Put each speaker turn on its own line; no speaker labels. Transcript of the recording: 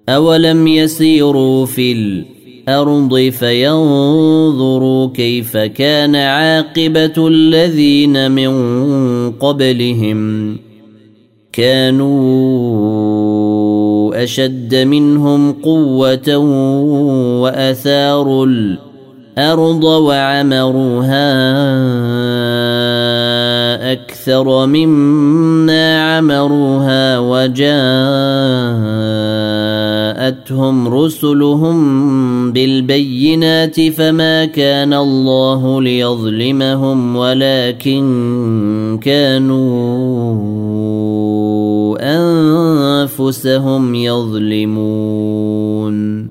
أولم يسيروا في الأرض فينظروا كيف كان عاقبة الذين من قبلهم كانوا أشد منهم قوة وأثاروا الأرض وعمروها أكثر مما عمروها وجاءتهم رسلهم بالبينات فما كان الله ليظلمهم ولكن كانوا أنفسهم يظلمون